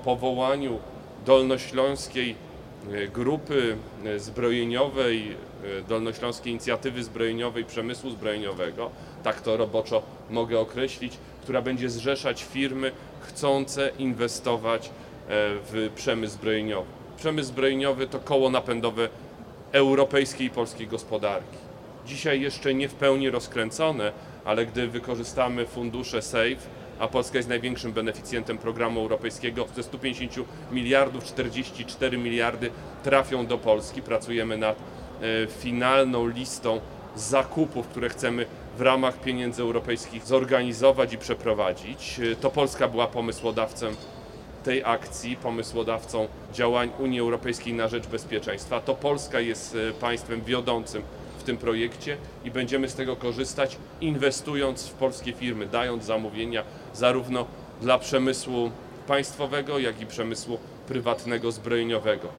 powołaniu Dolnośląskiej Grupy Zbrojeniowej, Dolnośląskiej Inicjatywy Zbrojeniowej Przemysłu Zbrojeniowego, tak to roboczo mogę określić, która będzie zrzeszać firmy chcące inwestować w przemysł zbrojeniowy. Przemysł zbrojeniowy to koło napędowe europejskiej i polskiej gospodarki. Dzisiaj jeszcze nie w pełni rozkręcone, ale gdy wykorzystamy fundusze SAFE, a Polska jest największym beneficjentem programu europejskiego, ze 150 miliardów 44 miliardy trafią do Polski. Pracujemy nad finalną listą zakupów, które chcemy w ramach pieniędzy europejskich zorganizować i przeprowadzić. To Polska była pomysłodawcą tej akcji, pomysłodawcą działań Unii Europejskiej na rzecz bezpieczeństwa. To Polska jest państwem wiodącym w tym projekcie i będziemy z tego korzystać, inwestując w polskie firmy, dając zamówienia zarówno dla przemysłu państwowego, jak i przemysłu prywatnego zbrojeniowego.